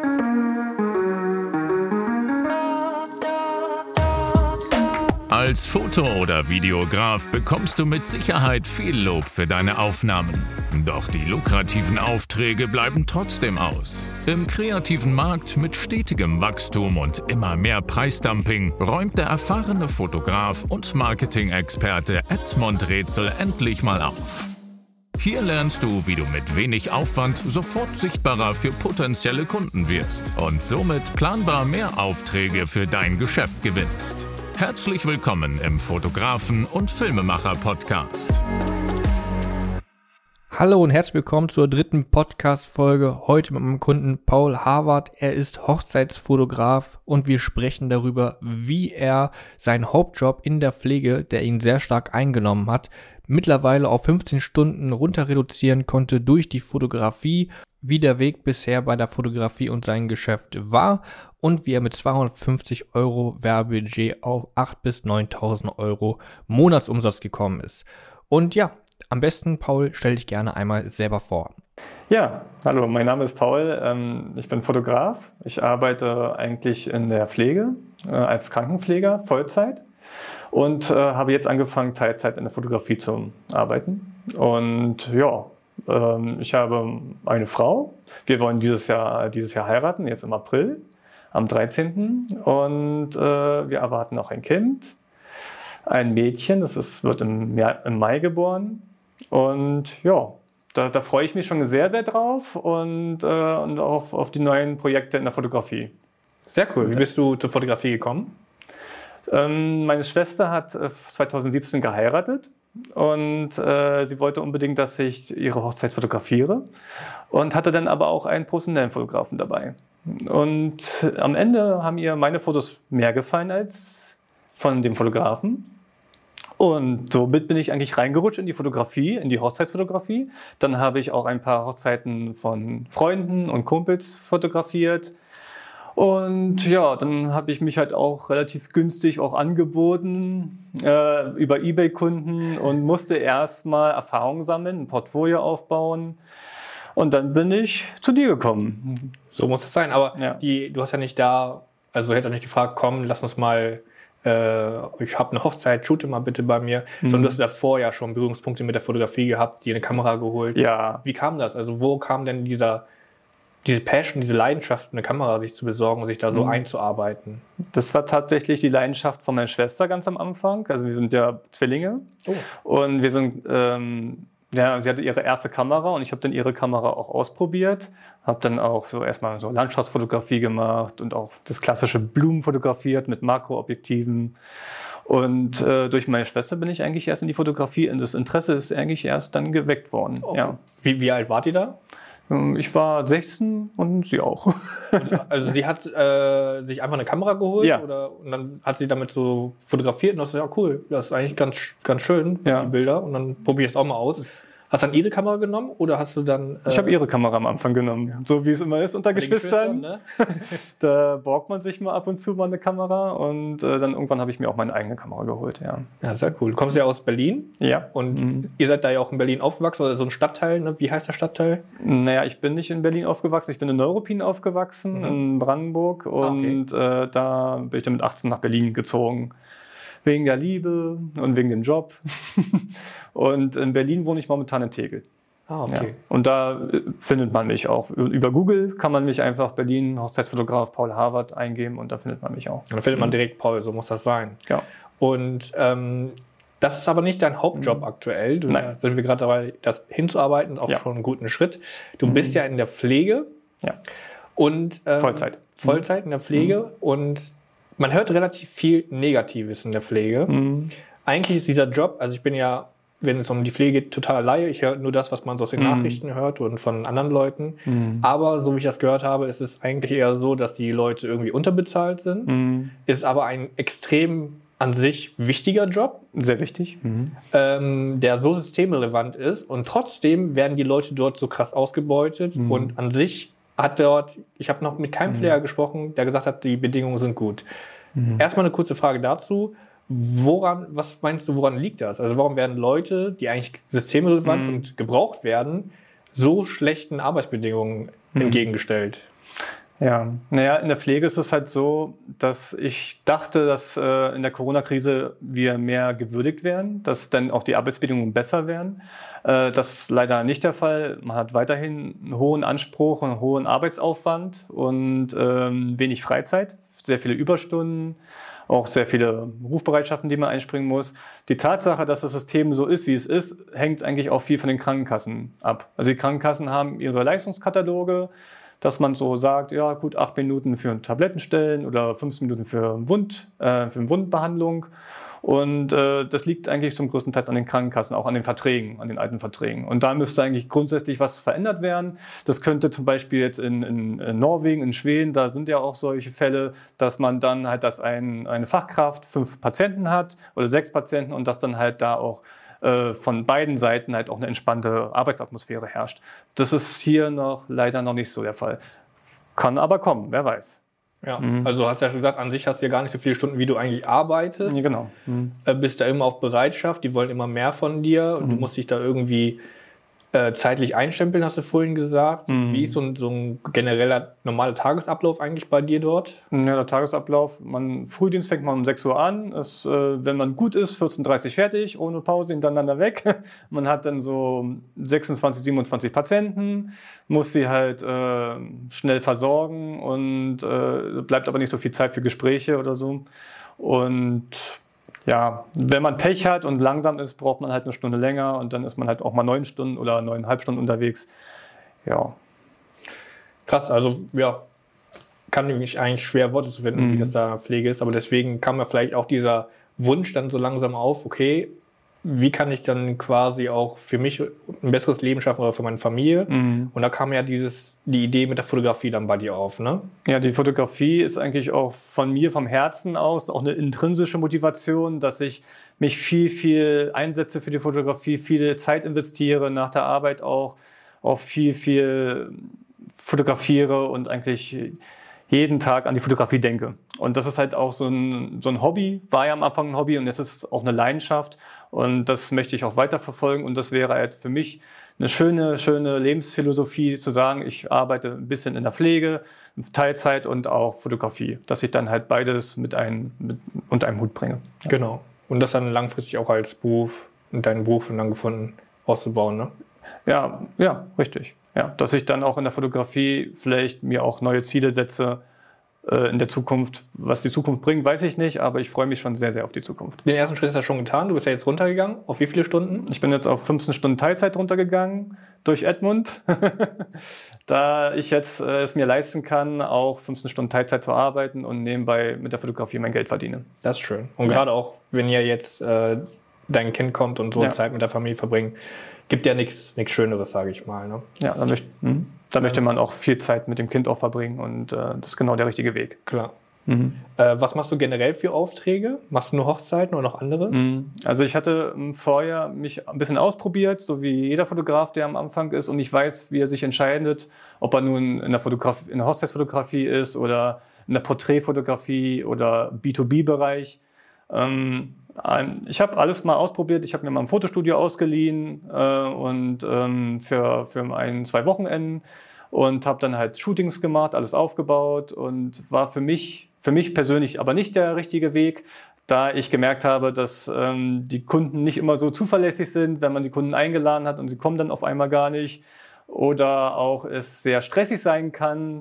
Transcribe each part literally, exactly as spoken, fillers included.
Als Foto- oder Videograf bekommst du mit Sicherheit viel Lob für deine Aufnahmen. Doch die lukrativen Aufträge bleiben trotzdem aus. Im kreativen Markt mit stetigem Wachstum und immer mehr Preisdumping räumt der erfahrene Fotograf und Marketing-Experte Edmond Rätsel endlich mal auf. Hier lernst du, wie du mit wenig Aufwand sofort sichtbarer für potenzielle Kunden wirst und somit planbar mehr Aufträge für dein Geschäft gewinnst. Herzlich willkommen im Fotografen- und Filmemacher-Podcast. Hallo und herzlich willkommen zur dritten Podcast-Folge. Heute mit meinem Kunden Paul Harvard. Er ist Hochzeitsfotograf und wir sprechen darüber, wie er seinen Hauptjob in der Pflege, der ihn sehr stark eingenommen hat, mittlerweile auf fünfzehn Stunden runter reduzieren konnte durch die Fotografie, wie der Weg bisher bei der Fotografie und sein Geschäft war und wie er mit zweihundertfünfzig Euro Werbebudget auf achttausend bis neuntausend Euro Monatsumsatz gekommen ist. Und ja, am besten, Paul, stell dich gerne einmal selber vor. Ja, hallo, mein Name ist Paul, ähm, ich bin Fotograf. Ich arbeite eigentlich in der Pflege äh, als Krankenpfleger, Vollzeit und äh, habe jetzt angefangen, Teilzeit in der Fotografie zu arbeiten. Und ja, ähm, ich habe eine Frau. Wir wollen dieses Jahr, dieses Jahr heiraten, jetzt im April, am dreizehnten Und äh, wir erwarten auch ein Kind, ein Mädchen, das ist, wird im, Mai, im Mai geboren. Und ja, da, da freue ich mich schon sehr, sehr drauf und, äh, und auch auf, auf die neuen Projekte in der Fotografie. Sehr cool. Wie bist du zur Fotografie gekommen? Ähm, meine Schwester hat äh, zweitausendsiebzehn geheiratet und äh, sie wollte unbedingt, dass ich ihre Hochzeit fotografiere und hatte dann aber auch einen professionellen Fotografen dabei. Und am Ende haben ihr meine Fotos mehr gefallen als von dem Fotografen. Und somit bin ich eigentlich reingerutscht in die Fotografie, in die Hochzeitsfotografie. Dann habe ich auch ein paar Hochzeiten von Freunden und Kumpels fotografiert. Und ja, dann habe ich mich halt auch relativ günstig auch angeboten äh, über eBay-Kunden und musste erstmal Erfahrung sammeln, ein Portfolio aufbauen. Und dann bin ich zu dir gekommen. So muss das sein. Aber ja. die, du hast ja nicht da, also du hättest nicht gefragt, komm, lass uns mal, äh, ich habe eine Hochzeit, shoote mal bitte bei mir. Mhm. Sondern du hast davor ja schon Berührungspunkte mit der Fotografie gehabt, dir eine Kamera geholt. Ja. Wie kam das? Also wo kam denn dieser, diese Passion, diese Leidenschaft, eine Kamera sich zu besorgen und sich da so mhm. einzuarbeiten? Das war tatsächlich die Leidenschaft von meiner Schwester ganz am Anfang. Also wir sind ja Zwillinge. Oh. Und wir sind... Ähm, Ja, sie hatte ihre erste Kamera und ich habe dann ihre Kamera auch ausprobiert. Habe dann auch so erstmal so Landschaftsfotografie gemacht und auch das klassische Blumen fotografiert mit Makroobjektiven. Und äh, durch meine Schwester bin ich eigentlich erst in die Fotografie und das Interesse ist eigentlich erst dann geweckt worden. Okay. Ja. Wie, wie alt wart ihr da? Ich war sechzehn und sie auch. Also sie hat äh, sich einfach eine Kamera geholt ja. oder, und dann hat sie damit so fotografiert und das ist ja cool, das ist eigentlich ganz, ganz schön, ja. die Bilder und dann probiere ich es auch mal aus. Hast du dann ihre Kamera genommen oder hast du dann... Äh ich habe ihre Kamera am Anfang genommen, ja. so wie es immer ist unter Geschwistern. Geschwistern ne? Da borgt man sich mal ab und zu mal eine Kamera und äh, dann irgendwann habe ich mir auch meine eigene Kamera geholt. Ja, ja sehr cool. Du kommst ja aus Berlin ja. und mhm. ihr seid da ja auch in Berlin aufgewachsen oder so ein Stadtteil, ne? Wie heißt der Stadtteil? Naja, ich bin nicht in Berlin aufgewachsen, ich bin in Neuruppin aufgewachsen, mhm. in Brandenburg und ah, okay. äh, da bin ich dann mit achtzehn nach Berlin gezogen. Wegen der Liebe und wegen dem Job. Und in Berlin wohne ich momentan in Tegel. Ah, okay. Ja. Und da findet man mich auch. Über Google kann man mich einfach Berlin, Hochzeitsfotograf Paul Harvard eingeben und da findet man mich auch. Und dann findet man direkt Paul, so muss das sein. Ja. Und ähm, das ist aber nicht dein Hauptjob mhm. aktuell. Du, da sind wir gerade dabei, das hinzuarbeiten, auch ja. schon einen guten Schritt. Du mhm. bist ja in der Pflege. Ja. Und, ähm, Vollzeit. Vollzeit in der Pflege. Mhm. Und man hört relativ viel Negatives in der Pflege. Mhm. Eigentlich ist dieser Job, also ich bin ja, wenn es um die Pflege geht, total Laie. Ich höre nur das, was man so aus den mhm. Nachrichten hört und von anderen Leuten. Mhm. Aber so wie ich das gehört habe, ist es eigentlich eher so, dass die Leute irgendwie unterbezahlt sind. Mhm. Ist aber ein extrem an sich wichtiger Job. Sehr wichtig. Mhm. Ähm, der so systemrelevant ist. Und trotzdem werden die Leute dort so krass ausgebeutet. Mhm. Und an sich hat dort, ich habe noch mit keinem mhm. Pfleger gesprochen, der gesagt hat, die Bedingungen sind gut. Mhm. Erstmal eine kurze Frage dazu. Woran, was meinst du, woran liegt das? Also warum werden Leute, die eigentlich systemrelevant mhm. und gebraucht werden, so schlechten Arbeitsbedingungen mhm. entgegengestellt? Ja, naja, in der Pflege ist es halt so, dass ich dachte, dass äh, in der Corona-Krise wir mehr gewürdigt werden, dass dann auch die Arbeitsbedingungen besser werden. Äh, das ist leider nicht der Fall. Man hat weiterhin einen hohen Anspruch, einen hohen Arbeitsaufwand und ähm, wenig Freizeit, sehr viele Überstunden, auch sehr viele Rufbereitschaften, die man einspringen muss. Die Tatsache, dass das System so ist, wie es ist, hängt eigentlich auch viel von den Krankenkassen ab. Also die Krankenkassen haben ihre Leistungskataloge, dass man so sagt, ja gut, acht Minuten für Tablettenstellen oder fünfzehn Minuten für, Wund, äh, für Wundbehandlung. Und äh, das liegt eigentlich zum größten Teil an den Krankenkassen, auch an den Verträgen, an den alten Verträgen. Und da müsste eigentlich grundsätzlich was verändert werden. Das könnte zum Beispiel jetzt in, in, in Norwegen, in Schweden, da sind ja auch solche Fälle, dass man dann halt, dass ein, eine Fachkraft fünf Patienten hat oder sechs Patienten und dass dann halt da auch von beiden Seiten halt auch eine entspannte Arbeitsatmosphäre herrscht. Das ist hier noch leider noch nicht so der Fall. Kann aber kommen, wer weiß. Ja, mhm. Also du hast ja schon gesagt, an sich hast du ja gar nicht so viele Stunden, wie du eigentlich arbeitest. Ja, genau. Mhm. Bist da immer auf Bereitschaft, die wollen immer mehr von dir und mhm. du musst dich da irgendwie äh, zeitlich einstempeln, hast du vorhin gesagt. Mhm. Wie ist so ein, so ein genereller normaler Tagesablauf eigentlich bei dir dort? Ja, der Tagesablauf, man, Frühdienst fängt man um sechs Uhr an, ist, äh, wenn man gut ist, vierzehn Uhr dreißig fertig, ohne Pause, hintereinander weg. Man hat dann so sechsundzwanzig, siebenundzwanzig Patienten, muss sie halt äh, schnell versorgen und äh, bleibt aber nicht so viel Zeit für Gespräche oder so. Und ja, wenn man Pech hat und langsam ist, braucht man halt eine Stunde länger und dann ist man halt auch mal neun Stunden oder neuneinhalb Stunden unterwegs. Ja. Krass, also ja, kann mich eigentlich schwer Worte zu finden, mhm. wie das da Pflege ist, aber deswegen kam ja vielleicht auch dieser Wunsch dann so langsam auf, okay, wie kann ich dann quasi auch für mich ein besseres Leben schaffen oder für meine Familie? Mhm. Und da kam ja dieses, die Idee mit der Fotografie dann bei dir auf, ne? Ja, die Fotografie ist eigentlich auch von mir, vom Herzen aus, auch eine intrinsische Motivation, dass ich mich viel, viel einsetze für die Fotografie, viel Zeit investiere, nach der Arbeit auch, auch viel, viel fotografiere und eigentlich jeden Tag an die Fotografie denke. Und das ist halt auch so ein, so ein Hobby, war ja am Anfang ein Hobby und jetzt ist es auch eine Leidenschaft. Und das möchte ich auch weiterverfolgen. Und das wäre halt für mich eine schöne, schöne Lebensphilosophie, zu sagen, ich arbeite ein bisschen in der Pflege, Teilzeit und auch Fotografie. Dass ich dann halt beides mit einem, mit, unter einem Hut bringe. Ja. Genau. Und das dann langfristig auch als Beruf und deinen Beruf dann gefunden auszubauen, ne? Ja, ja, richtig. Ja, dass ich dann auch in der Fotografie vielleicht mir auch neue Ziele setze äh, in der Zukunft. Was die Zukunft bringt, weiß ich nicht, aber ich freue mich schon sehr, sehr auf die Zukunft. Den ersten Schritt ist ja schon getan. Du bist ja jetzt runtergegangen. Auf wie viele Stunden? Ich bin jetzt auf fünfzehn Stunden Teilzeit runtergegangen durch Edmund. Da ich jetzt äh, es mir leisten kann, auch fünfzehn Stunden Teilzeit zu arbeiten und nebenbei mit der Fotografie mein Geld verdiene. Das ist schön. Und ja. Gerade auch, wenn ihr jetzt äh, dein Kind kommt und so ja. Zeit mit der Familie verbringen, gibt ja nichts nichts Schöneres, sage ich mal. Ne? Ja, da, möcht, hm, da möchte man auch viel Zeit mit dem Kind auch verbringen und äh, das ist genau der richtige Weg. Klar. Mhm. Äh, was machst du generell für Aufträge? Machst du nur Hochzeiten oder noch andere? Mhm. Also ich hatte ähm, vorher mich ein bisschen ausprobiert, so wie jeder Fotograf, der am Anfang ist und ich weiß, wie er sich entscheidet, ob er nun in der, Fotografie, in der Hochzeitsfotografie ist oder in der Porträtfotografie oder B zwei B-Bereich. Ähm, Ich habe alles mal ausprobiert. Ich habe mir mal ein Fotostudio ausgeliehen äh, und ähm, für, für ein, zwei Wochenenden und habe dann halt Shootings gemacht, alles aufgebaut und war für mich, für mich persönlich aber nicht der richtige Weg, da ich gemerkt habe, dass ähm, die Kunden nicht immer so zuverlässig sind, wenn man die Kunden eingeladen hat und sie kommen dann auf einmal gar nicht oder auch es sehr stressig sein kann.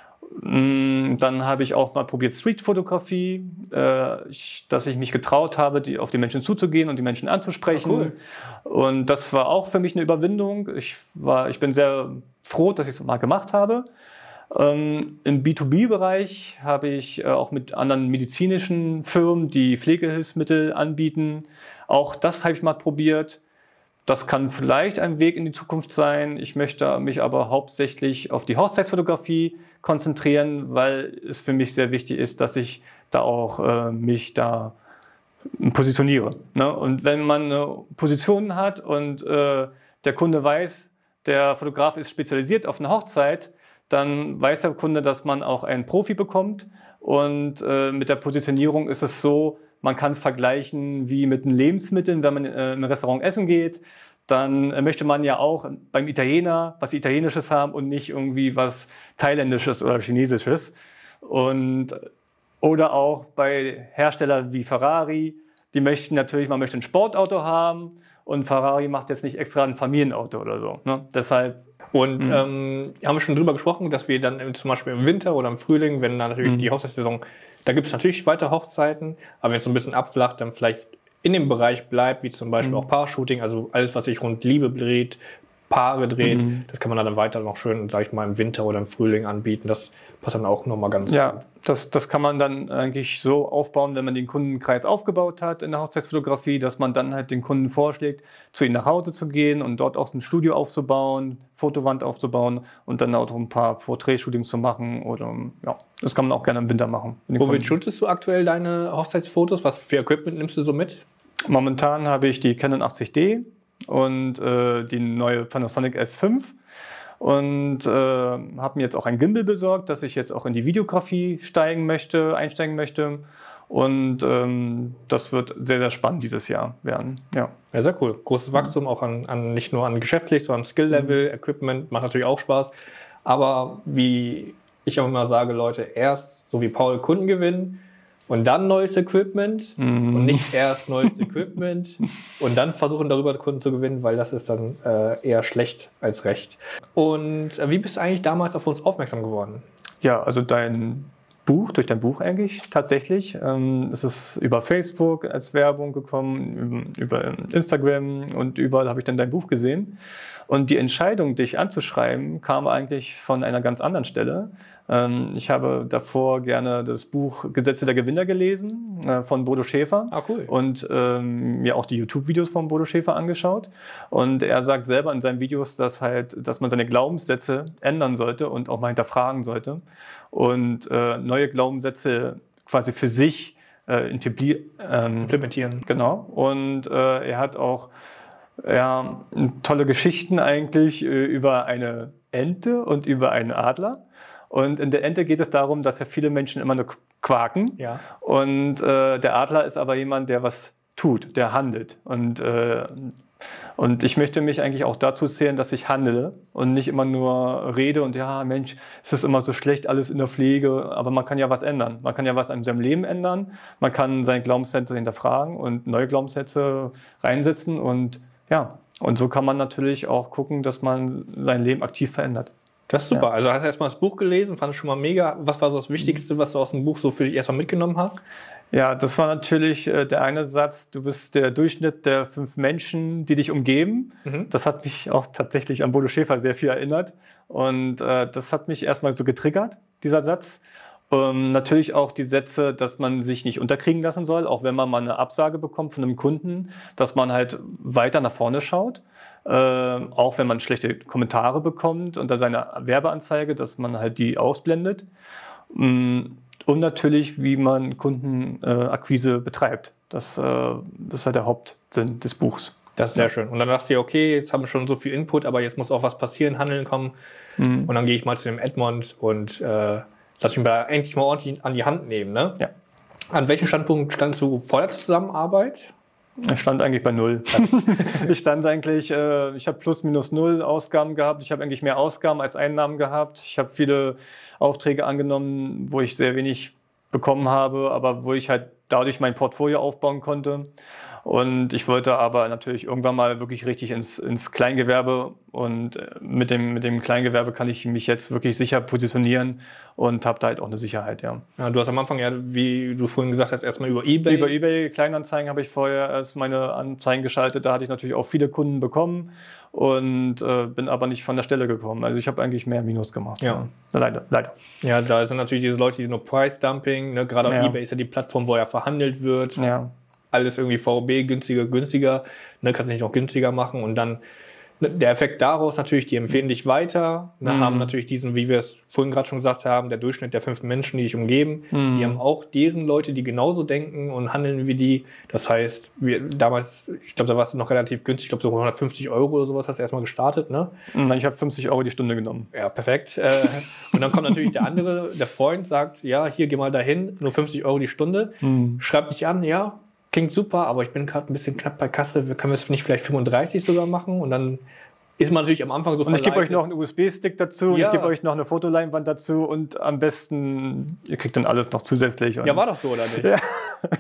Dann habe ich auch mal probiert Streetfotografie, äh, ich, dass ich mich getraut habe, die, auf die Menschen zuzugehen und die Menschen anzusprechen. Oh, cool. Und das war auch für mich eine Überwindung. Ich, war, ich bin sehr froh, dass ich es mal gemacht habe. Ähm, im B zwei B-Bereich habe ich äh, auch mit anderen medizinischen Firmen, die Pflegehilfsmittel anbieten. Auch das habe ich mal probiert. Das kann vielleicht ein Weg in die Zukunft sein. Ich möchte mich aber hauptsächlich auf die Hochzeitsfotografie konzentrieren, weil es für mich sehr wichtig ist, dass ich da auch äh, mich da positioniere. Ne? Und wenn man eine Position hat und äh, der Kunde weiß, der Fotograf ist spezialisiert auf eine Hochzeit, dann weiß der Kunde, dass man auch einen Profi bekommt. Und äh, mit der Positionierung ist es so, man kann es vergleichen wie mit den Lebensmitteln, wenn man in ein Restaurant essen geht. dann möchte man ja auch beim Italiener was Italienisches haben und nicht irgendwie was Thailändisches oder Chinesisches. Und, oder auch bei Herstellern wie Ferrari, die möchten natürlich, man möchte ein Sportauto haben und Ferrari macht jetzt nicht extra ein Familienauto oder so. Ne? Deshalb. Und mhm. ähm, haben wir schon drüber gesprochen, dass wir dann zum Beispiel im Winter oder im Frühling, wenn dann natürlich mhm. die Hochzeitssaison, da gibt es natürlich weiter Hochzeiten, aber wenn es so ein bisschen abflacht, dann vielleicht in dem Bereich bleibt, wie zum Beispiel mhm. auch Paar-Shooting, also alles, was sich rund Liebe dreht, Paare dreht, mhm. das kann man dann weiter noch schön, sag ich mal, im Winter oder im Frühling anbieten. Das passt dann auch nochmal ganz ja, gut. Das, das kann man dann eigentlich so aufbauen, wenn man den Kundenkreis aufgebaut hat in der Hochzeitsfotografie, dass man dann halt den Kunden vorschlägt, zu ihnen nach Hause zu gehen und dort auch ein Studio aufzubauen, Fotowand aufzubauen und dann auch ein paar Porträtshootings zu machen. Oder ja, das kann man auch gerne im Winter machen. Womit shootest du aktuell deine Hochzeitsfotos? Was für Equipment nimmst du so mit? Momentan habe ich die Canon achtzig D und äh, die neue Panasonic S fünf. Und äh, habe mir jetzt auch ein Gimbal besorgt, dass ich jetzt auch in die Videografie steigen möchte, einsteigen möchte. Und ähm, das wird sehr, sehr spannend dieses Jahr werden. Ja, ja sehr cool. Großes Wachstum auch an, an nicht nur an geschäftlich, sondern Skill-Level, Equipment, macht natürlich auch Spaß. Aber wie ich auch immer sage, Leute, erst so wie Paul Kunden gewinnen, und dann neues Equipment mhm. und nicht erst neues Equipment und dann versuchen, darüber Kunden zu gewinnen, weil das ist dann äh, eher schlecht als recht. Und äh, wie bist du eigentlich damals auf uns aufmerksam geworden? Ja, also dein Buch, durch dein Buch eigentlich tatsächlich. Ähm, es ist über Facebook als Werbung gekommen, über Instagram und überall habe ich dann dein Buch gesehen. Und die Entscheidung, dich anzuschreiben, kam eigentlich von einer ganz anderen Stelle. Ähm, ich habe davor gerne das Buch Gesetze der Gewinner gelesen äh, von Bodo Schäfer. Ah, cool. Und ähm, mir auch die YouTube-Videos von Bodo Schäfer angeschaut. Und er sagt selber in seinen Videos, dass halt, dass man seine Glaubenssätze ändern sollte und auch mal hinterfragen sollte. Und äh, neue Glaubenssätze quasi für sich äh, ähm, implementieren. Genau. Und äh, er hat auch ja, tolle Geschichten eigentlich äh, über eine Ente und über einen Adler. Und in der Ente geht es darum, dass ja viele Menschen immer nur quaken. Ja. Und äh, der Adler ist aber jemand, der was tut, der handelt. Und, äh, und ich möchte mich eigentlich auch dazu zählen, dass ich handle und nicht immer nur rede und ja, Mensch, es ist immer so schlecht alles in der Pflege, aber man kann ja was ändern. Man kann ja was an seinem Leben ändern. Man kann seine Glaubenssätze hinterfragen und neue Glaubenssätze reinsetzen und ja, und so kann man natürlich auch gucken, dass man sein Leben aktiv verändert. Das ist super. Ja. Also hast du erstmal das Buch gelesen, fand ich schon mal mega. Was war so das Wichtigste, was du aus dem Buch so für dich erstmal mitgenommen hast? Ja, das war natürlich äh, der eine Satz, du bist der Durchschnitt der fünf Menschen, die dich umgeben. Mhm. Das hat mich auch tatsächlich an Bodo Schäfer sehr viel erinnert. Und äh, das hat mich erstmal so getriggert, dieser Satz. Ähm, natürlich auch die Sätze, dass man sich nicht unterkriegen lassen soll, auch wenn man mal eine Absage bekommt von einem Kunden, dass man halt weiter nach vorne schaut. Äh, auch wenn man schlechte Kommentare bekommt unter seiner Werbeanzeige, dass man halt die ausblendet. Und natürlich, wie man Kundenakquise äh, betreibt. Das, äh, das ist halt der Hauptsinn des Buchs. Das ist sehr ja. schön. Und dann sagst du, okay, jetzt haben wir schon so viel Input, aber jetzt muss auch was passieren, Handeln kommen. Mhm. Und dann gehe ich mal zu dem Edmond und äh, lass mich mal endlich mal ordentlich an die Hand nehmen. Ne? Ja. An welchem Standpunkt standst du vor der Zusammenarbeit? Ich stand eigentlich bei null. ich stand eigentlich, äh, ich habe plus minus null Ausgaben gehabt. Ich habe eigentlich mehr Ausgaben als Einnahmen gehabt. Ich habe viele Aufträge angenommen, wo ich sehr wenig bekommen habe, aber wo ich halt dadurch mein Portfolio aufbauen konnte. Und ich wollte aber natürlich irgendwann mal wirklich richtig ins, ins Kleingewerbe. Und mit dem, mit dem Kleingewerbe kann ich mich jetzt wirklich sicher positionieren und habe da halt auch eine Sicherheit, ja. Ja. Du hast am Anfang ja, wie du vorhin gesagt hast, erstmal über eBay. Über eBay Kleinanzeigen habe ich vorher erst meine Anzeigen geschaltet. Da hatte ich natürlich auch viele Kunden bekommen und äh, bin aber nicht von der Stelle gekommen. Also ich habe eigentlich mehr Minus gemacht. Ja. ja. Leider, leider. Ja, da sind natürlich diese Leute, die nur Price Dumping, ne? Gerade ja. auf eBay ist ja die Plattform, wo ja verhandelt wird. Ja. Alles irgendwie V B, günstiger, günstiger, ne, kannst du nicht noch günstiger machen und dann ne, der Effekt daraus natürlich, die empfehlen dich weiter, ne, mhm. haben natürlich diesen, wie wir es vorhin gerade schon gesagt haben, der Durchschnitt der fünf Menschen, die dich umgeben, mhm. die haben auch deren Leute, die genauso denken und handeln wie die. Das heißt, wir damals, ich glaube, da warst du noch relativ günstig, ich glaube so hundertfünfzig Euro oder sowas hast du erstmal gestartet, ne? Nein, ich habe fünfzig Euro die Stunde genommen. Ja, perfekt. äh, und dann kommt natürlich der andere, der Freund sagt, ja, hier, geh mal dahin, nur fünfzig Euro die Stunde, mhm. schreib dich an, ja, klingt super, aber ich bin gerade ein bisschen knapp bei Kasse, können wir es nicht vielleicht fünfunddreißig sogar machen? Und dann ist man natürlich am Anfang so Und ich gebe euch noch einen U S B-Stick dazu, ja. ich gebe euch noch eine Fotoleinwand dazu und am besten, ihr kriegt dann alles noch zusätzlich. Ja, war doch so, oder nicht? Ja.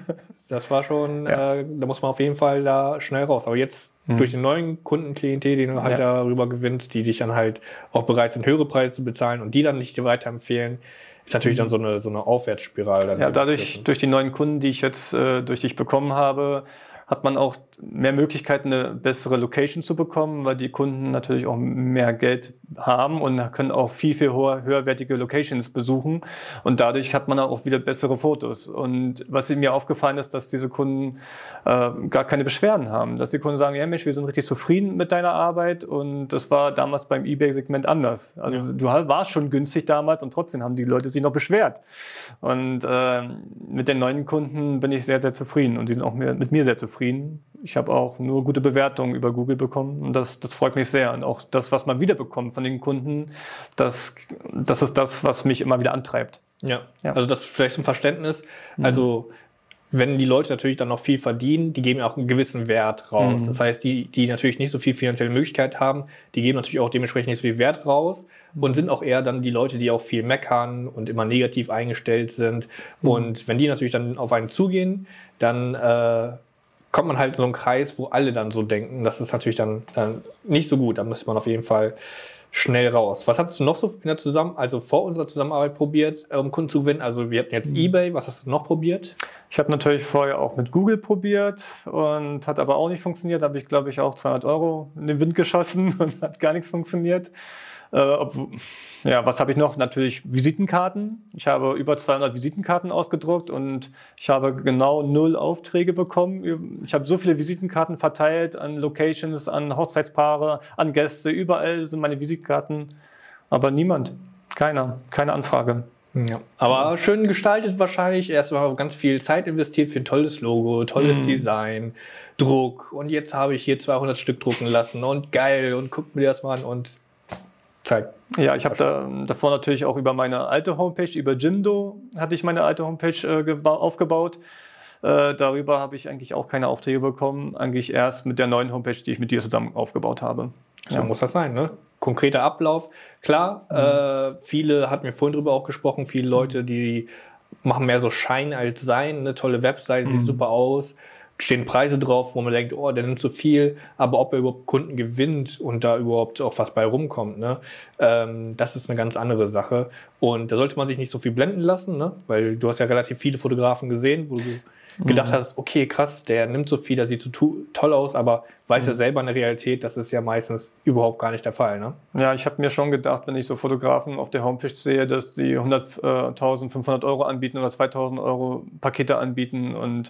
Das war schon, ja. äh, da muss man auf jeden Fall da schnell raus. Aber jetzt hm. durch den neuen Kundenklientel, den du halt ja. darüber gewinnst, die dich dann halt auch bereit sind, höhere Preise zu bezahlen und die dann nicht dir weiterempfehlen, ist natürlich dann so eine, so eine Aufwärtsspirale. Dann ja, dadurch, durch die neuen Kunden, die ich jetzt äh, durch dich bekommen habe, hat man auch mehr Möglichkeiten, eine bessere Location zu bekommen, weil die Kunden natürlich auch mehr Geld haben und können auch viel, viel höher, höherwertige Locations besuchen. Und dadurch hat man auch wieder bessere Fotos. Und was mir aufgefallen ist, dass diese Kunden äh, gar keine Beschwerden haben. Dass die Kunden sagen, ja Mensch, wir sind richtig zufrieden mit deiner Arbeit. Und das war damals beim eBay-Segment anders. Also ja. du warst schon günstig damals und trotzdem haben die Leute sich noch beschwert. Und äh, mit den neuen Kunden bin ich sehr, sehr zufrieden. Und die sind auch mit mir sehr zufrieden. Ich habe auch nur gute Bewertungen über Google bekommen und das, das freut mich sehr. Und auch das, was man wiederbekommt von den Kunden, das, das ist das, was mich immer wieder antreibt. Ja, ja. Also das vielleicht zum Verständnis. Mhm. Also wenn die Leute natürlich dann noch viel verdienen, die geben auch einen gewissen Wert raus. Mhm. Das heißt, die, die natürlich nicht so viel finanzielle Möglichkeit haben, die geben natürlich auch dementsprechend nicht so viel Wert raus mhm. und sind auch eher dann die Leute, die auch viel meckern und immer negativ eingestellt sind. Mhm. Und wenn die natürlich dann auf einen zugehen, dann äh, kommt man halt in so einen Kreis, wo alle dann so denken. Das ist natürlich dann, dann nicht so gut. Da muss man auf jeden Fall schnell raus. Was hast du noch so in der Zusammen also vor unserer Zusammenarbeit probiert, um Kunden zu gewinnen? Also wir hatten jetzt eBay. Was hast du noch probiert? Ich habe natürlich vorher auch mit Google probiert und hat aber auch nicht funktioniert. Da habe ich, glaube ich, auch zweihundert Euro in den Wind geschossen und hat gar nichts funktioniert. Äh, ob, ja, was habe ich noch? Natürlich Visitenkarten. Ich habe über zweihundert Visitenkarten ausgedruckt und ich habe genau null Aufträge bekommen. Ich habe so viele Visitenkarten verteilt an Locations, an Hochzeitspaare, an Gäste. Überall sind meine Visitenkarten, aber niemand. Keiner. Keine Anfrage. Ja. Aber schön gestaltet wahrscheinlich. Erst mal ganz viel Zeit investiert für ein tolles Logo, tolles mm. Design, Druck. Und jetzt habe ich hier zweihundert Stück drucken lassen und geil und guckt mir das mal an und Zeit. Ja, ich habe da, davor natürlich auch über meine alte Homepage, über Jimdo hatte ich meine alte Homepage äh, geba- aufgebaut. Äh, darüber habe ich eigentlich auch keine Aufträge bekommen. Eigentlich erst mit der neuen Homepage, die ich mit dir zusammen aufgebaut habe. So ja. muss das sein, ne? Konkreter Ablauf. Klar, mhm. äh, viele, hatten wir vorhin drüber auch gesprochen, viele Leute, die machen mehr so Schein als Sein. Eine tolle Webseite, mhm. sieht super aus. Stehen Preise drauf, wo man denkt, oh, der nimmt so viel, aber ob er überhaupt Kunden gewinnt und da überhaupt auch was bei rumkommt, ne, ähm, das ist eine ganz andere Sache. Und da sollte man sich nicht so viel blenden lassen, ne, weil du hast ja relativ viele Fotografen gesehen, wo du gedacht mhm. hast, okay, krass, der nimmt so viel, der sieht so tu- toll aus, aber weiß mhm. ja selber in der Realität, das ist ja meistens überhaupt gar nicht der Fall, ne? Ja, ich habe mir schon gedacht, wenn ich so Fotografen auf der Homepage sehe, dass die hunderttausend Euro anbieten oder zweitausend Euro Pakete anbieten und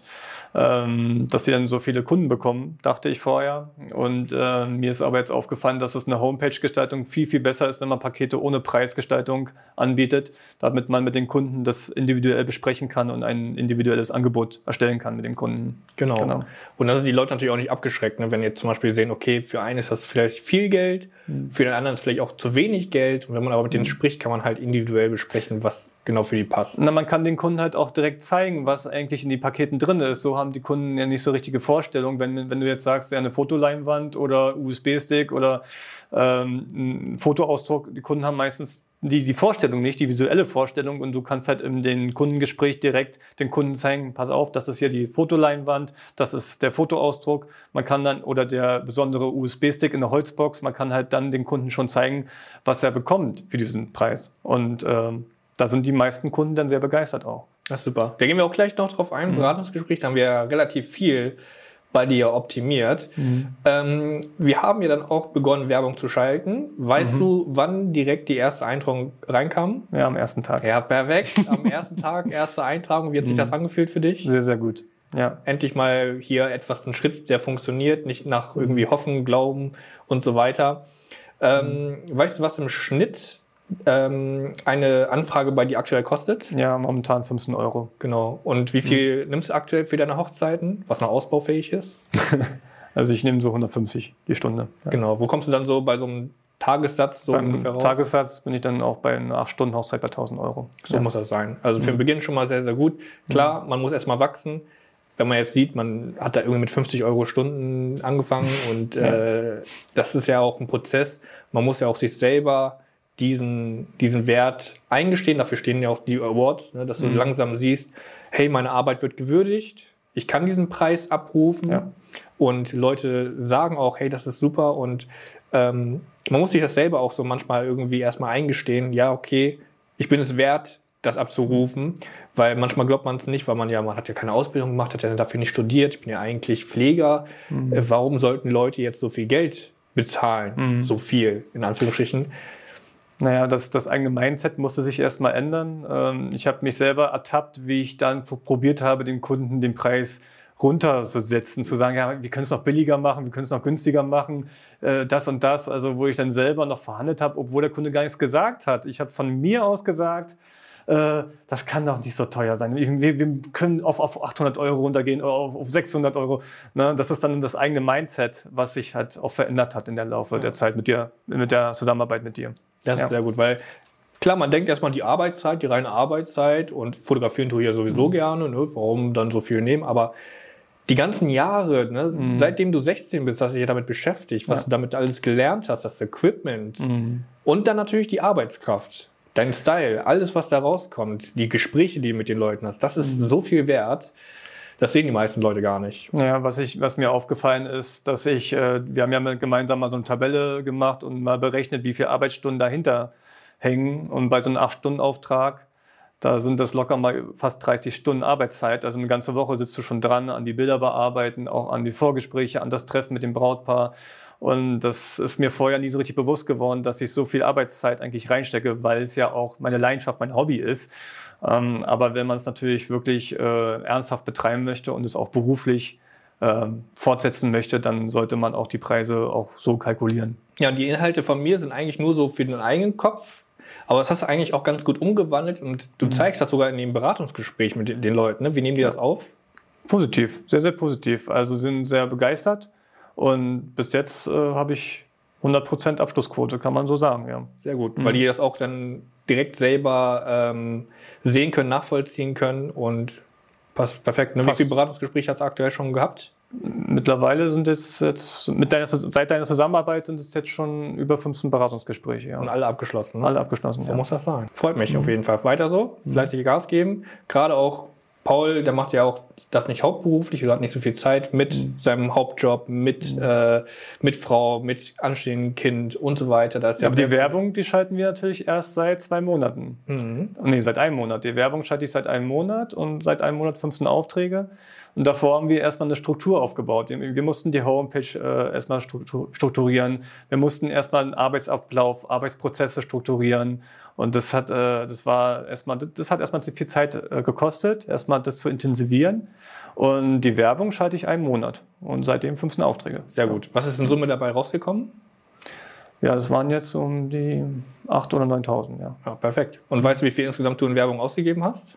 ähm, dass sie dann so viele Kunden bekommen, dachte ich vorher. Und äh, mir ist aber jetzt aufgefallen, dass es eine Homepage-Gestaltung viel, viel besser ist, wenn man Pakete ohne Preisgestaltung anbietet, damit man mit den Kunden das individuell besprechen kann und ein individuelles Angebot erstellen kann mit dem Kunden. Genau. genau. Und dann sind die Leute natürlich auch nicht abgeschreckt, ne? Wenn jetzt zum Beispiel sehen, okay, für einen ist das vielleicht viel Geld, mhm. für den anderen ist vielleicht auch zu wenig Geld. Und wenn man aber mit denen mhm. spricht, kann man halt individuell besprechen, was genau für die passt. Na, man kann den Kunden halt auch direkt zeigen, was eigentlich in die Paketen drin ist. So haben die Kunden ja nicht so richtige Vorstellungen. Wenn, wenn du jetzt sagst, ja, eine Fotoleinwand oder U S B-Stick oder ähm, ein Fotoausdruck, die Kunden haben meistens die, die Vorstellung nicht, die visuelle Vorstellung, und du kannst halt in den Kundengespräch direkt den Kunden zeigen, pass auf, das ist hier die Fotoleinwand, das ist der Fotoausdruck, man kann dann, oder der besondere U S B-Stick in der Holzbox, man kann halt dann den Kunden schon zeigen, was er bekommt für diesen Preis. Und ähm, da sind die meisten Kunden dann sehr begeistert auch. Das ist super. Da gehen wir auch gleich noch drauf ein, im mhm. Beratungsgespräch, da haben wir ja relativ viel bei dir optimiert. Mhm. Ähm, wir haben ja dann auch begonnen, Werbung zu schalten. Weißt mhm. du, wann direkt die erste Eintragung reinkam? Ja, am ersten Tag. Ja, perfekt. Am ersten Tag, erste Eintragung. Wie hat sich mhm. das angefühlt für dich? Sehr, sehr gut. Ja. Endlich mal hier etwas, ein Schritt, der funktioniert, nicht nach irgendwie Hoffen, Glauben und so weiter. Ähm, mhm. Weißt du, was im Schnitt ähm, eine Anfrage bei dir aktuell kostet? Ja, momentan fünfzehn Euro. Genau. Und wie viel mhm. nimmst du aktuell für deine Hochzeiten, was noch ausbaufähig ist? Also ich nehme so hundertfünfzig die Stunde. Ja. Genau. Wo kommst du dann so bei so einem Tagessatz so Beim ungefähr raus? Tagessatz bin ich dann auch bei einer acht Stunden Hochzeit bei tausend Euro. So ja. muss das sein. Also für mhm. den Beginn schon mal sehr, sehr gut. Klar, mhm. man muss erstmal wachsen. wenn man jetzt sieht, man hat da irgendwie mit fünfzig Euro Stunden angefangen und ja. äh, das ist ja auch ein Prozess. Man muss ja auch sich selber diesen, diesen Wert eingestehen. Dafür stehen ja auch die Awards, ne, dass du mhm. langsam siehst, hey, meine Arbeit wird gewürdigt, ich kann diesen Preis abrufen ja. und Leute sagen auch, hey, das ist super und ähm, man muss sich das selber auch so manchmal irgendwie erstmal eingestehen, ja, okay, ich bin es wert, das abzurufen, weil manchmal glaubt man es nicht, weil man ja, man hat ja keine Ausbildung gemacht, hat ja dafür nicht studiert, ich bin ja eigentlich Pfleger, mhm. äh, warum sollten Leute jetzt so viel Geld bezahlen, mhm. so viel, in Anführungsstrichen. Naja, das, das eigene Mindset musste sich erstmal ändern. Ähm, ich habe mich selber ertappt, wie ich dann probiert habe, dem Kunden den Preis runterzusetzen, zu sagen, ja, wir können es noch billiger machen, wir können es noch günstiger machen, äh, das und das, also wo ich dann selber noch verhandelt habe, obwohl der Kunde gar nichts gesagt hat. Ich habe von mir aus gesagt, äh, das kann doch nicht so teuer sein. Wir, wir können auf, auf achthundert Euro runtergehen oder auf, auf sechshundert Euro. Ne? Das ist dann das eigene Mindset, was sich halt auch verändert hat in der Laufe ja. der Zeit mit dir, mit der Zusammenarbeit mit dir. Das ja. ist sehr gut, weil klar, man denkt erstmal an die Arbeitszeit, die reine Arbeitszeit und fotografieren tue ich ja sowieso mhm. gerne, ne? Warum dann so viel nehmen, aber die ganzen Jahre, ne? mhm. seitdem du sechzehn bist, hast du dich damit beschäftigt, was ja. du damit alles gelernt hast, das Equipment mhm. und dann natürlich die Arbeitskraft, dein Style, alles, was da rauskommt, die Gespräche, die du mit den Leuten hast, das ist mhm. so viel wert. Das sehen die meisten Leute gar nicht. Naja, was, ich, was mir aufgefallen ist, dass ich, äh, wir haben ja gemeinsam mal so eine Tabelle gemacht und mal berechnet, wie viele Arbeitsstunden dahinter hängen. Und bei so einem acht-Stunden-Auftrag, da sind das locker mal fast dreißig Stunden Arbeitszeit. Also eine ganze Woche sitzt du schon dran, an die Bilder bearbeiten, auch an die Vorgespräche, an das Treffen mit dem Brautpaar. Und das ist mir vorher nie so richtig bewusst geworden, dass ich so viel Arbeitszeit eigentlich reinstecke, weil es ja auch meine Leidenschaft, mein Hobby ist. Ähm, aber wenn man es natürlich wirklich äh, ernsthaft betreiben möchte und es auch beruflich äh, fortsetzen möchte, dann sollte man auch die Preise auch so kalkulieren. Ja, und die Inhalte von mir sind eigentlich nur so für den eigenen Kopf, aber das hast du eigentlich auch ganz gut umgewandelt und du mhm. zeigst das sogar in dem Beratungsgespräch mit den Leuten. Ne? Wie nehmen die das auf? Positiv, sehr, sehr positiv. Also sind sehr begeistert und bis jetzt äh, habe ich hundert Prozent Abschlussquote, kann man so sagen. Ja. Sehr gut, mhm. weil die das auch dann direkt selber ähm, sehen können, nachvollziehen können und passt perfekt. Ne? Wie viele Beratungsgespräche hat es aktuell schon gehabt? Mittlerweile sind es jetzt, mit deiner, seit deiner Zusammenarbeit sind es jetzt schon über fünfzehn Beratungsgespräche. Ja. Und alle abgeschlossen. Ne? Alle abgeschlossen, so ja. muss das sein. Freut mich mhm. auf jeden Fall. Weiter so, fleißig Gas geben. Gerade auch Paul, der macht ja auch das nicht hauptberuflich oder hat nicht so viel Zeit mit mhm. seinem Hauptjob, mit, mhm. äh, mit Frau, mit anstehendem Kind und so weiter. Das ist ja aber die Werbung, die schalten wir natürlich erst seit zwei Monaten. Mhm. Nee, seit einem Monat. Die Werbung schalte ich seit einem Monat und seit einem Monat fünfzehn Aufträge. Und davor haben wir erstmal eine Struktur aufgebaut. Wir, wir mussten die Homepage äh, erstmal strukturieren. Wir mussten erstmal einen Arbeitsablauf, Arbeitsprozesse strukturieren. Und das hat, äh, das war erstmal, das hat erstmal viel Zeit äh, gekostet, erstmal das zu intensivieren. Und die Werbung schalte ich einen Monat. Und seitdem fünfzehn Aufträge. Sehr gut. Was ist in Summe dabei rausgekommen? Ja, das waren jetzt um die achttausend oder neuntausend, ja. Ja, perfekt. Und weißt du, wie viel insgesamt du in Werbung ausgegeben hast?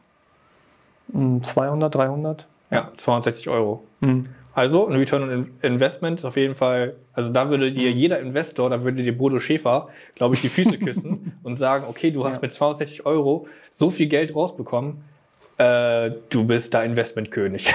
zweihundert, dreihundert. Ja, zweihundertsechzig Euro. Mhm. Also ein Return on Investment ist auf jeden Fall, also da würde dir jeder Investor, da würde dir Bodo Schäfer, glaube ich, die Füße küssen und sagen, okay, du hast ja. mit zweihundertsechzig Euro so viel Geld rausbekommen, äh, du bist da Investmentkönig.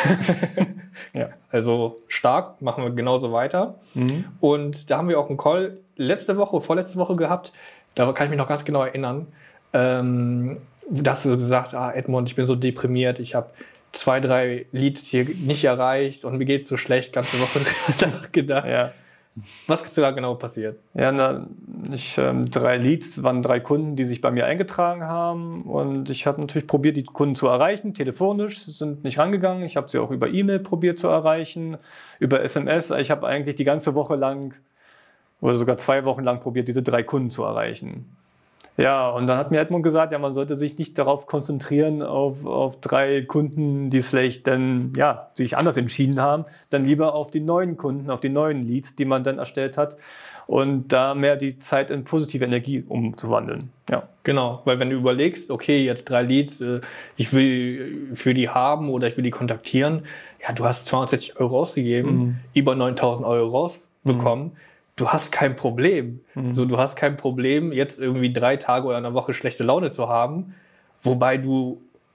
ja. Also stark, machen wir genauso weiter. Mhm. Und da haben wir auch einen Call letzte Woche, vorletzte Woche gehabt, da kann ich mich noch ganz genau erinnern, ähm, da hast du gesagt, ah Edmund, ich bin so deprimiert, ich habe zwei, drei Leads hier nicht erreicht und mir geht's so schlecht, ganze Woche nachgedacht. Ja. Was ist da genau passiert? Ja, na, ich, ähm, drei Leads waren drei Kunden, die sich bei mir eingetragen haben und ich habe natürlich probiert, die Kunden zu erreichen, telefonisch, sind nicht rangegangen. Ich habe sie auch über E-Mail probiert zu erreichen, über S M S. Ich habe eigentlich die ganze Woche lang oder sogar zwei Wochen lang probiert, diese drei Kunden zu erreichen. Ja, und dann hat mir Edmund gesagt, ja, man sollte sich nicht darauf konzentrieren, auf, auf drei Kunden, die es vielleicht dann, ja, sich anders entschieden haben, dann lieber auf die neuen Kunden, auf die neuen Leads, die man dann erstellt hat und da mehr die Zeit in positive Energie umzuwandeln. Ja. Genau, weil wenn du überlegst, okay, jetzt drei Leads, ich will für die haben oder ich will die kontaktieren, ja, du hast zweihundertsechzig Euro ausgegeben, mhm. über neuntausend Euro rausbekommen, mhm. Du hast kein Problem. Mhm. So, du hast kein Problem, jetzt irgendwie drei Tage oder eine Woche schlechte Laune zu haben, wobei du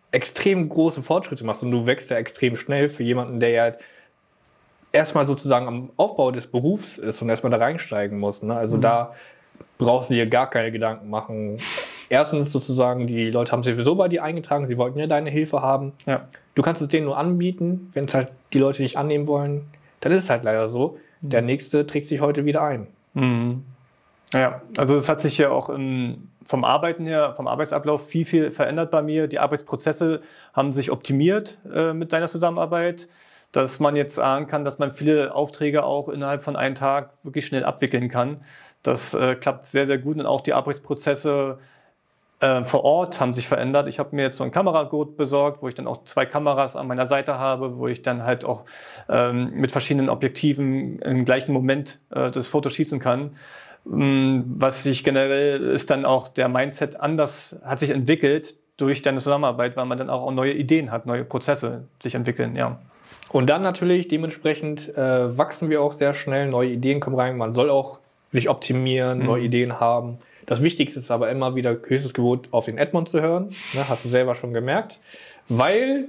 extrem große Fortschritte machst und du wächst ja extrem schnell für jemanden, der ja erstmal sozusagen am Aufbau des Berufs ist und erstmal da reinsteigen muss. Ne? Also mhm. da brauchst du dir gar keine Gedanken machen. Erstens sozusagen, die Leute haben sich sowieso bei dir eingetragen, sie wollten ja deine Hilfe haben. Ja. Du kannst es denen nur anbieten, wenn es halt die Leute nicht annehmen wollen, dann ist es halt leider so. Mhm. Der Nächste trägt sich heute wieder ein. Mhm. Ja, also es hat sich ja auch im, vom Arbeiten her, vom Arbeitsablauf viel, viel verändert bei mir. Die Arbeitsprozesse haben sich optimiert äh, mit deiner Zusammenarbeit, dass man jetzt sagen kann, dass man viele Aufträge auch innerhalb von einem Tag wirklich schnell abwickeln kann. Das äh, klappt sehr, sehr gut und auch die Arbeitsprozesse äh, vor Ort haben sich verändert. Ich habe mir jetzt so ein Kameragurt besorgt, wo ich dann auch zwei Kameras an meiner Seite habe, wo ich dann halt auch ähm, mit verschiedenen Objektiven im gleichen Moment äh, das Foto schießen kann. Was sich generell ist dann auch der Mindset anders, hat sich entwickelt durch deine Zusammenarbeit, weil man dann auch neue Ideen hat, neue Prozesse sich entwickeln, ja. Und dann natürlich dementsprechend äh, wachsen wir auch sehr schnell, neue Ideen kommen rein, man soll auch sich optimieren, mhm. neue Ideen haben. Das Wichtigste ist aber immer wieder höchstes Gebot, auf den Edmund zu hören, ne, hast du selber schon gemerkt, weil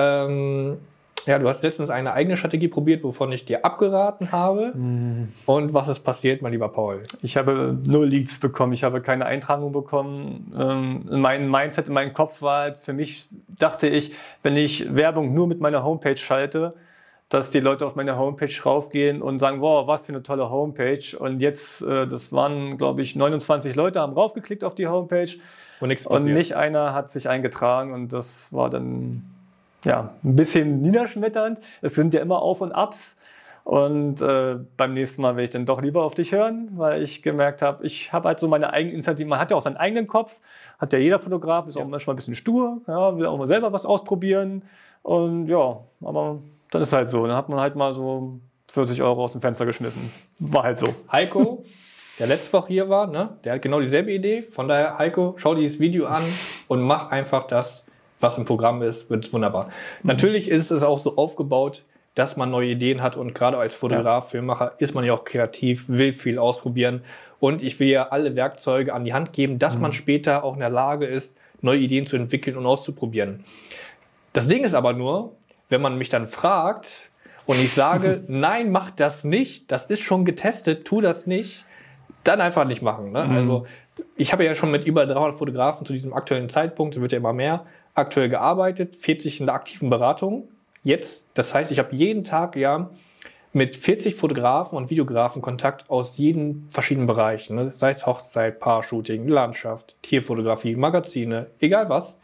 ähm, ja, du hast letztens eine eigene Strategie probiert, wovon ich dir abgeraten habe. Mhm. Und was ist passiert, mein lieber Paul? Ich habe null Leads bekommen, ich habe keine Eintragung bekommen. Ähm, mein Mindset, in meinem Kopf war halt, für mich dachte ich, wenn ich Werbung nur mit meiner Homepage schalte, dass die Leute auf meine Homepage raufgehen und sagen, wow, was für eine tolle Homepage. Und jetzt, äh, das waren, glaube ich, neunundzwanzig Leute, haben raufgeklickt auf die Homepage. Und nichts passiert. Und nicht einer hat sich eingetragen. Und das war dann ja ein bisschen niederschmetternd. Es sind ja immer Auf und Abs. Und äh, beim nächsten Mal will ich dann doch lieber auf dich hören, weil ich gemerkt habe, ich habe halt so meine eigene Initiative. Man hat ja auch seinen eigenen Kopf, hat ja jeder Fotograf, ist ja auch manchmal ein bisschen stur, ja, will auch mal selber was ausprobieren. Und ja, aber dann ist halt so. Dann hat man halt mal so vierzig Euro aus dem Fenster geschmissen. War halt so. Heiko, der letzte Woche hier war, ne, der hat genau dieselbe Idee. Von daher, Heiko, schau dir dieses Video an und mach einfach das, was im Programm ist, wird wunderbar. Mhm. Natürlich ist es auch so aufgebaut, dass man neue Ideen hat und gerade als Fotograf, ja. Filmemacher ist man ja auch kreativ, will viel ausprobieren und ich will ja alle Werkzeuge an die Hand geben, dass mhm. man später auch in der Lage ist, neue Ideen zu entwickeln und auszuprobieren. Das Ding ist aber nur, wenn man mich dann fragt und ich sage, nein, mach das nicht, das ist schon getestet, tu das nicht, dann einfach nicht machen. Ne? Mhm. Also ich habe ja schon mit über dreihundert Fotografen zu diesem aktuellen Zeitpunkt, es wird ja immer mehr, aktuell gearbeitet, vierzig in der aktiven Beratung. Jetzt, das heißt, ich habe jeden Tag ja mit vierzig Fotografen und Videografen Kontakt aus jeden verschiedenen Bereichen, ne? Sei es Hochzeit, Paar-Shooting, Landschaft, Tierfotografie, Magazine, egal was.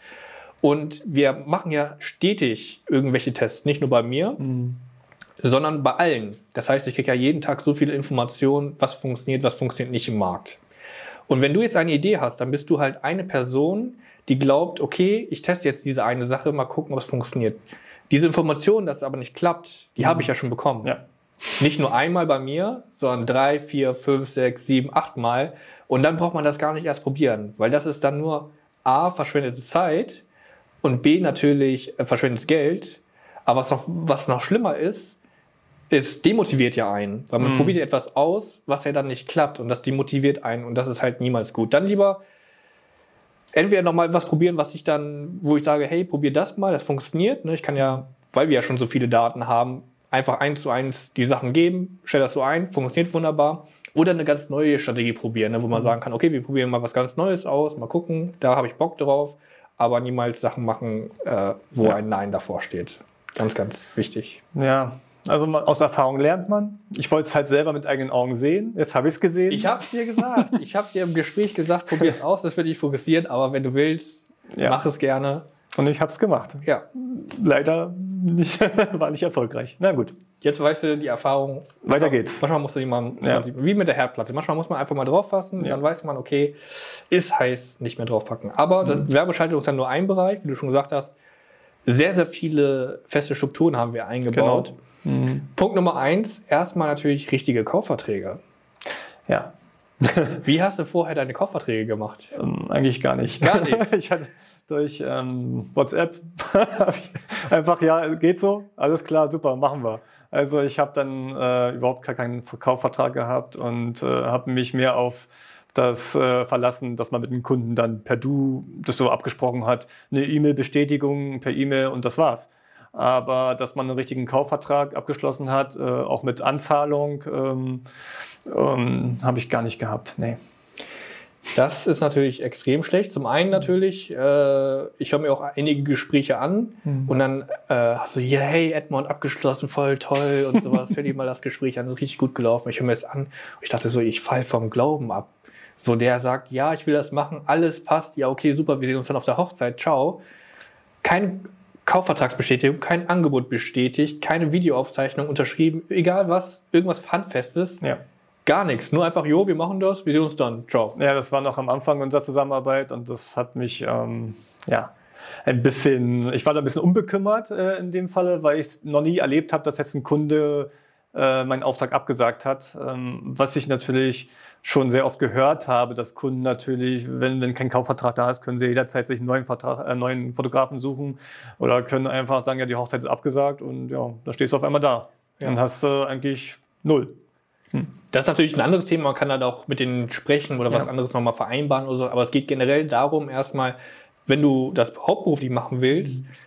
Und wir machen ja stetig irgendwelche Tests, nicht nur bei mir, mhm. sondern bei allen. Das heißt, ich kriege ja jeden Tag so viele Informationen, was funktioniert, was funktioniert nicht im Markt. Und wenn du jetzt eine Idee hast, dann bist du halt eine Person, die glaubt, okay, ich teste jetzt diese eine Sache, mal gucken, ob es funktioniert. Diese Information, dass es aber nicht klappt, die mhm. habe ich ja schon bekommen. Ja. Nicht nur einmal bei mir, sondern drei, vier, fünf, sechs, sieben, acht Mal. Und dann braucht man das gar nicht erst probieren, weil das ist dann nur A, verschwendete Zeit und B, natürlich äh, verschwendetes Geld. Aber was noch, was noch schlimmer ist, es demotiviert ja einen, weil man mhm. probiert etwas aus, was ja dann nicht klappt und das demotiviert einen und das ist halt niemals gut. Dann lieber entweder nochmal was probieren, was ich dann, wo ich sage, hey, probier das mal, das funktioniert. Ich kann ja, weil wir ja schon so viele Daten haben, einfach eins zu eins die Sachen geben, stell das so ein, funktioniert wunderbar. Oder eine ganz neue Strategie probieren, wo man sagen kann, okay, wir probieren mal was ganz Neues aus, mal gucken, da habe ich Bock drauf, aber niemals Sachen machen, äh, wo ja. ein Nein davor steht. Ganz, ganz wichtig. Ja, also aus Erfahrung lernt man. Ich wollte es halt selber mit eigenen Augen sehen. Jetzt habe ich es gesehen. Ich habe es dir gesagt. Ich habe dir im Gespräch gesagt, probier es aus, das wird dich fokussiert. Aber wenn du willst, ja. mach es gerne. Und ich habe es gemacht. Ja. Leider nicht, war nicht erfolgreich. Na gut. Jetzt weißt du die Erfahrung. Weiter geht's. Manchmal musst du die mal, ja. wie mit der Herdplatte. Manchmal muss man einfach mal drauf fassen. Ja. Dann weiß man, okay, ist heiß, nicht mehr draufpacken. Aber das mhm. Werbeschaltung ist ja nur ein Bereich, wie du schon gesagt hast. Sehr, sehr viele feste Strukturen haben wir eingebaut. Genau. Mhm. Punkt Nummer eins, erstmal natürlich richtige Kaufverträge. Ja. Wie hast du vorher deine Kaufverträge gemacht? Ähm, eigentlich gar nicht. Gar nicht? Ich hatte durch ähm, WhatsApp einfach, ja, geht so, alles klar, super, machen wir. Also ich habe dann äh, überhaupt gar keinen Kaufvertrag gehabt und äh, habe mich mehr auf das äh, verlassen, dass man mit dem Kunden dann per Du das so abgesprochen hat, eine E-Mail-Bestätigung per E-Mail und das war's. Aber dass man einen richtigen Kaufvertrag abgeschlossen hat, äh, auch mit Anzahlung, ähm, ähm, habe ich gar nicht gehabt. Nee. Das ist natürlich extrem schlecht. Zum einen natürlich, äh, ich höre mir auch einige Gespräche an mhm. und dann äh, hast du hier, hey Edmond, abgeschlossen, voll toll und sowas. Hör dir mal das Gespräch an, das ist richtig gut gelaufen. Ich höre mir das an und ich dachte so, ich falle vom Glauben ab. So, der sagt, ja, ich will das machen, alles passt, ja okay, super, wir sehen uns dann auf der Hochzeit, ciao. Kein Kaufvertragsbestätigung, kein Angebot bestätigt, keine Videoaufzeichnung unterschrieben, egal was, irgendwas Handfestes, ja. Gar nichts. Nur einfach, jo, wir machen das, wir sehen uns dann, ciao. Ja, das war noch am Anfang unserer Zusammenarbeit und das hat mich, ähm, ja, ein bisschen, ich war da ein bisschen unbekümmert äh, in dem Falle, weil ich noch nie erlebt habe, dass jetzt ein Kunde äh, meinen Auftrag abgesagt hat, ähm, was ich natürlich schon sehr oft gehört habe, dass Kunden natürlich, wenn, wenn kein Kaufvertrag da ist, können sie jederzeit sich einen neuen, Vertrag, äh, neuen Fotografen suchen oder können einfach sagen, ja, die Hochzeit ist abgesagt und ja, da stehst du auf einmal da. Ja. Dann hast du äh, eigentlich null. Hm. Das ist natürlich ein anderes Thema, man kann halt auch mit denen sprechen oder ja. was anderes nochmal vereinbaren oder so, aber es geht generell darum, erstmal, wenn du das hauptberuflich machen willst, mhm.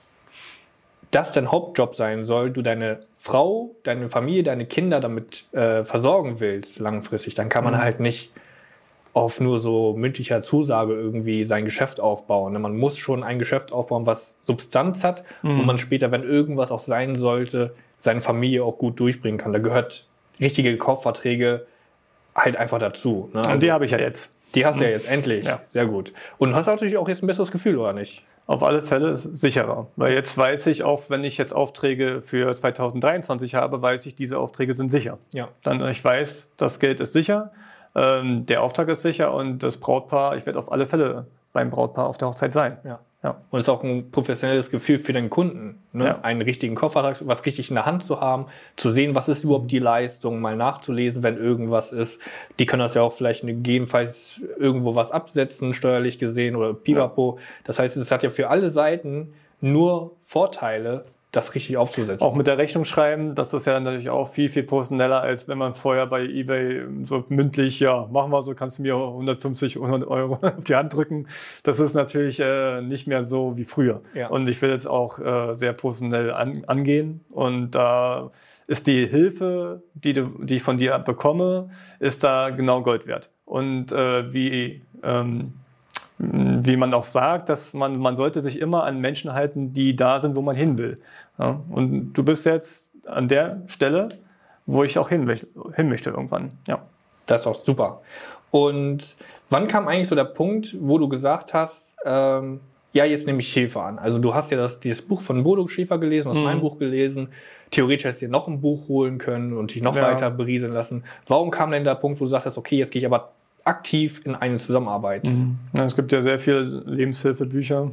das dein Hauptjob sein soll, du deine Frau, deine Familie, deine Kinder damit äh, versorgen willst langfristig, dann kann man mhm. halt nicht auf nur so mündlicher Zusage irgendwie sein Geschäft aufbauen. Man muss schon ein Geschäft aufbauen, was Substanz hat, mhm. wo man später, wenn irgendwas auch sein sollte, seine Familie auch gut durchbringen kann. Da gehört richtige Kaufverträge halt einfach dazu. Ne? Und also, die habe ich ja jetzt. Die hast du mhm. ja jetzt, endlich. Ja. Sehr gut. Und du hast natürlich auch jetzt ein besseres Gefühl, oder nicht? Auf alle Fälle ist es sicherer. Weil jetzt weiß ich, auch wenn ich jetzt Aufträge für zweitausenddreiundzwanzig habe, weiß ich, diese Aufträge sind sicher. Ja. Dann ich weiß, das Geld ist sicher, ähm, der Auftrag ist sicher und das Brautpaar, ich werde auf alle Fälle beim Brautpaar auf der Hochzeit sein. Ja. Ja. Und es ist auch ein professionelles Gefühl für den Kunden, ne? Ja. Einen richtigen Kaufvertrag, was richtig in der Hand zu haben, zu sehen, was ist überhaupt die Leistung, mal nachzulesen, wenn irgendwas ist. Die können das ja auch vielleicht gegebenenfalls irgendwo was absetzen, steuerlich gesehen oder pipapo. Ja. Das heißt, es hat ja für alle Seiten nur Vorteile, das richtig aufzusetzen. Auch mit der Rechnung schreiben, das ist ja natürlich auch viel, viel professioneller, als wenn man vorher bei eBay so mündlich, ja, machen wir so, kannst du mir hundertfünfzig, hundert Euro auf die Hand drücken. Das ist natürlich äh, nicht mehr so wie früher. Ja. Und ich will jetzt auch äh, sehr professionell an, angehen. Und da ist die Hilfe, die, du, die ich von dir bekomme, ist da genau Gold wert. Und äh, wie... Ähm, wie man auch sagt, dass man, man sollte sich immer an Menschen halten, die da sind, wo man hin will. Ja, und du bist jetzt an der Stelle, wo ich auch hin, hin möchte irgendwann. Ja. Das ist auch super. Und wann kam eigentlich so der Punkt, wo du gesagt hast, ähm, ja, jetzt nehme ich Hilfe an? Also du hast ja das, dieses Buch von Bodo Schäfer gelesen, hast mhm. mein Buch gelesen. Theoretisch hättest du dir noch ein Buch holen können und dich noch ja. weiter berieseln lassen. Warum kam denn der Punkt, wo du sagst, okay, jetzt gehe ich aber aktiv in eine Zusammenarbeit? Mhm. Ja, es gibt ja sehr viele Lebenshilfebücher.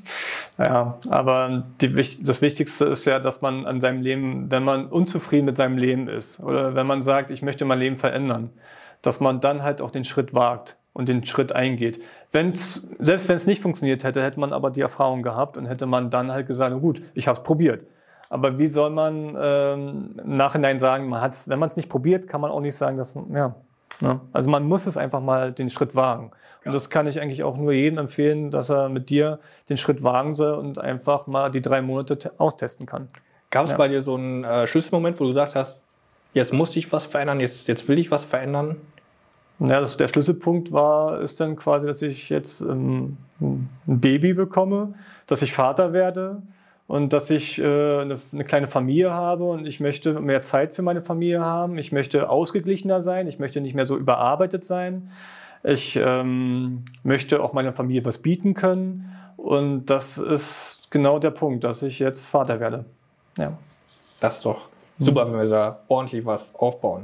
Ja, aber die, das Wichtigste ist ja, dass man an seinem Leben, wenn man unzufrieden mit seinem Leben ist oder wenn man sagt, ich möchte mein Leben verändern, dass man dann halt auch den Schritt wagt und den Schritt eingeht. Wenn's, selbst wenn es nicht funktioniert hätte, hätte man aber die Erfahrung gehabt und hätte man dann halt gesagt, gut, ich habe es probiert. Aber wie soll man ähm, im Nachhinein sagen, man hat's, wenn man es nicht probiert, kann man auch nicht sagen, dass man, ja, ja, also man muss es einfach mal den Schritt wagen. Und das kann ich eigentlich auch nur jedem empfehlen, dass er mit dir den Schritt wagen soll und einfach mal die drei Monate te- austesten kann. Gab es ja. bei dir so einen äh, Schlüsselmoment, wo du gesagt hast, jetzt muss ich was verändern, jetzt, jetzt will ich was verändern? Ja, das, der Schlüsselpunkt war, ist dann quasi, dass ich jetzt ähm, ein Baby bekomme, dass ich Vater werde. Und dass ich äh, eine, eine kleine Familie habe und ich möchte mehr Zeit für meine Familie haben. Ich möchte ausgeglichener sein. Ich möchte nicht mehr so überarbeitet sein. Ich ähm, möchte auch meiner Familie was bieten können. Und das ist genau der Punkt, dass ich jetzt Vater werde. Ja. Das ist doch super, mhm. wenn wir da ordentlich was aufbauen.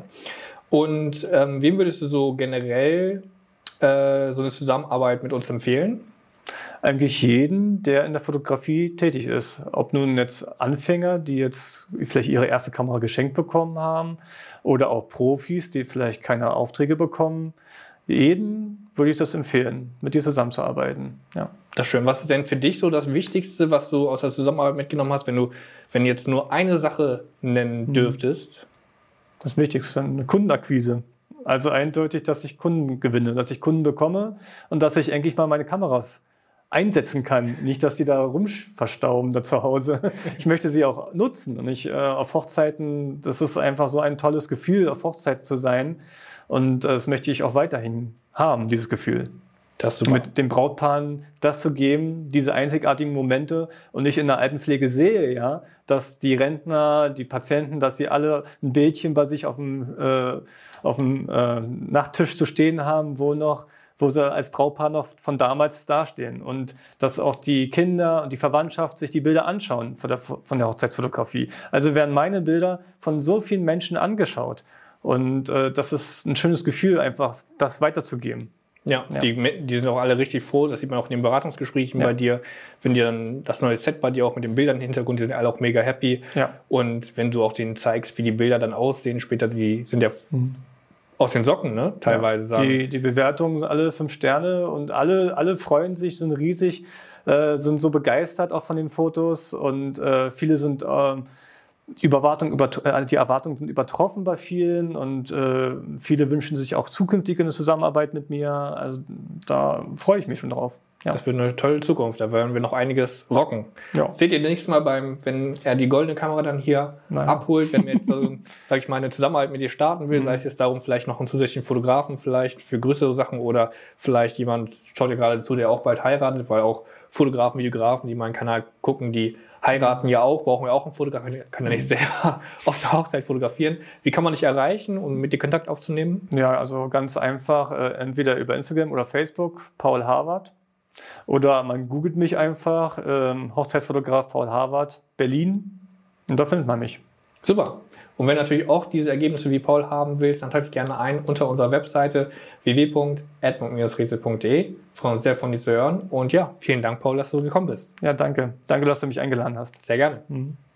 Und ähm, wem würdest du so generell äh, so eine Zusammenarbeit mit uns empfehlen? Eigentlich jeden, der in der Fotografie tätig ist. Ob nun jetzt Anfänger, die jetzt vielleicht ihre erste Kamera geschenkt bekommen haben oder auch Profis, die vielleicht keine Aufträge bekommen. Jeden würde ich das empfehlen, mit dir zusammenzuarbeiten. Ja. Das ist schön. Was ist denn für dich so das Wichtigste, was du aus der Zusammenarbeit mitgenommen hast, wenn du, wenn jetzt nur eine Sache nennen dürftest? Das Wichtigste, eine Kundenakquise. Also eindeutig, dass ich Kunden gewinne, dass ich Kunden bekomme und dass ich endlich mal meine Kameras einsetzen kann. Nicht, dass die da rumverstauben da zu Hause. Ich möchte sie auch nutzen. Und ich äh, auf Hochzeiten, das ist einfach so ein tolles Gefühl, auf Hochzeit zu sein. Und äh, das möchte ich auch weiterhin haben, dieses Gefühl. Das ist super. Mit den Brautpaaren das zu geben, diese einzigartigen Momente. Und ich in der Altenpflege sehe ja, dass die Rentner, die Patienten, dass sie alle ein Bildchen bei sich auf dem, äh, auf dem äh, Nachttisch zu stehen haben, wo noch wo sie als Brautpaar noch von damals dastehen. Und dass auch die Kinder und die Verwandtschaft sich die Bilder anschauen von der, von der Hochzeitsfotografie. Also werden meine Bilder von so vielen Menschen angeschaut. Und äh, das ist ein schönes Gefühl, einfach das weiterzugeben. Ja, ja. Die, die sind auch alle richtig froh, das sieht man auch in den Beratungsgesprächen ja. bei dir. Wenn dir dann das neue Set bei dir auch mit den Bildern im Hintergrund, die sind alle auch mega happy. Ja. Und wenn du auch denen zeigst, wie die Bilder dann aussehen, später, die sind ja mhm. aus den Socken, ne? Teilweise ja. sagen. Die, die Bewertungen sind alle fünf Sterne und alle, alle freuen sich, sind riesig, äh, sind so begeistert auch von den Fotos und äh, viele sind äh, Überwartung, über, äh, die Erwartungen sind übertroffen bei vielen und äh, viele wünschen sich auch zukünftig eine Zusammenarbeit mit mir. Also da freue ich mich schon drauf. Ja. Das wird eine tolle Zukunft, da werden wir noch einiges rocken. Ja. Seht ihr nächstes Mal, beim, wenn er die goldene Kamera dann hier Nein. abholt, wenn wir jetzt, so, sag ich mal, eine Zusammenarbeit mit dir starten will, mhm. sei es jetzt darum, vielleicht noch einen zusätzlichen Fotografen vielleicht für größere Sachen oder vielleicht jemand, schaut ihr gerade zu, der auch bald heiratet, weil auch Fotografen, Videografen, die meinen Kanal gucken, die heiraten ja auch, brauchen wir auch einen Fotografen, kann ja nicht selber auf der Hochzeit fotografieren. Wie kann man dich erreichen, um mit dir Kontakt aufzunehmen? Ja, also ganz einfach, äh, entweder über Instagram oder Facebook, Paul Harvard. Oder man googelt mich einfach, ähm, Hochzeitsfotograf Paul Harvard, Berlin. Und da findet man mich. Super. Und wenn du natürlich auch diese Ergebnisse wie Paul haben willst, dann trag dich gerne ein unter unserer Webseite w w w punkt edmund rätsel punkt de. Wir freuen uns sehr, von dir zu hören. Und ja, vielen Dank, Paul, dass du gekommen bist. Ja, danke. Danke, dass du mich eingeladen hast. Sehr gerne. Mhm.